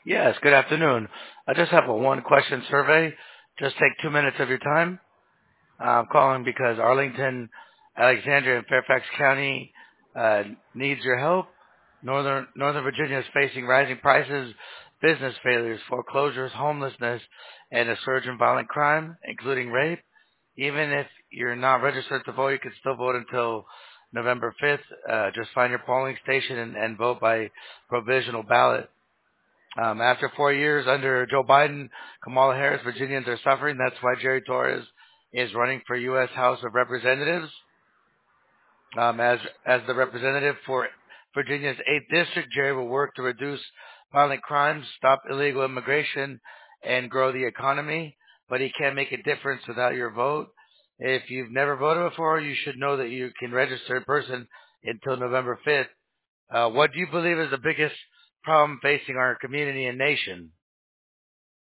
Yes, good afternoon. I just have a one-question survey. Just take 2 minutes of your time. I'm calling because Arlington, Alexandria, and Fairfax County uh, needs your help. Northern Virginia is facing rising prices, business failures, foreclosures, homelessness, and a surge in violent crime, including rape. Even if you're not registered to vote, you can still vote until November 5th. Just find your polling station and vote by provisional ballot. After 4 years under Joe Biden, Kamala Harris, Virginians are suffering. That's why Jerry Torres is running for U.S. House of Representatives as the representative for Virginia's 8th district. Jerry will work to reduce violent crimes, stop illegal immigration, and grow the economy. But he can't make a difference without your vote. If you've never voted before, you should know that you can register in person until November 5th. What do you believe is the biggest problem facing our community and nation?